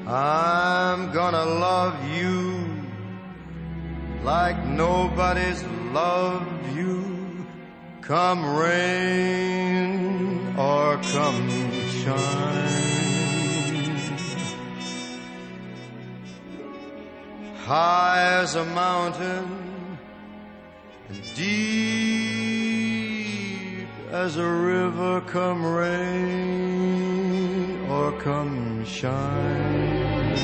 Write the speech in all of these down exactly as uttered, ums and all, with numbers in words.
I'm gonna love you like nobody's loved you, come rain or come shine. High as a mountain and deep as a river, come rain or come shine.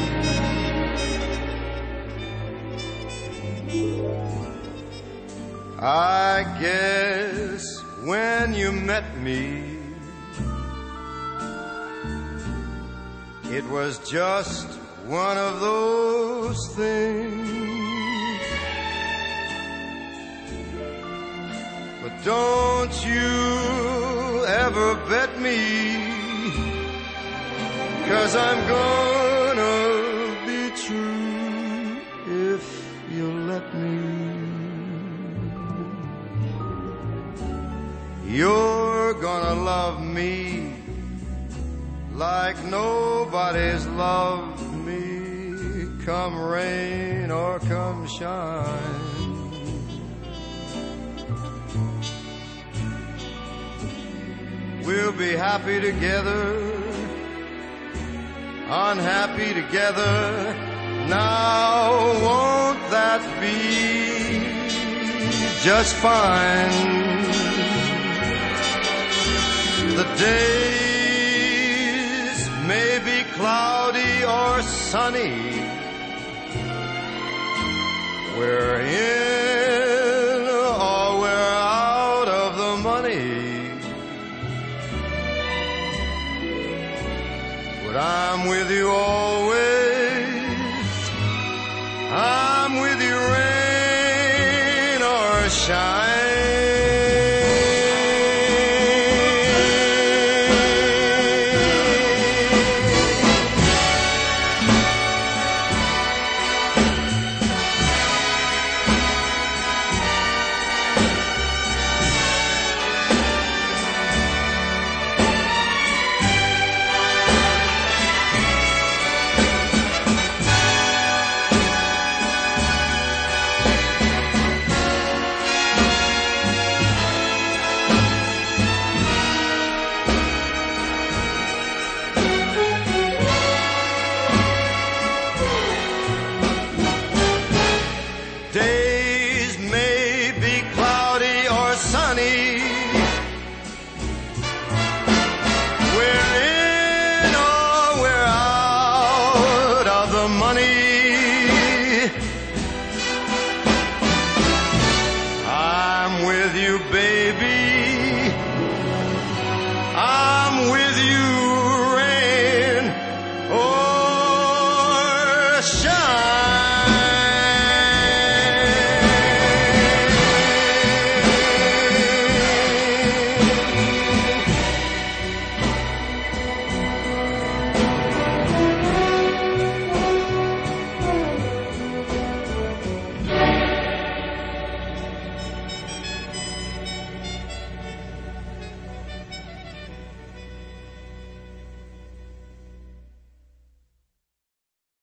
I guess when you met me, it was just one of those things. But don't you ever bet me, 'cause I'm gonna be true if you let me. You're gonna love me like nobody's loved me, come rain or come shine. We'll be happy together, unhappy together. Now won't that be just fine? The days may be cloudy or sunny, we're in or we're out of the money, but I'm with you always.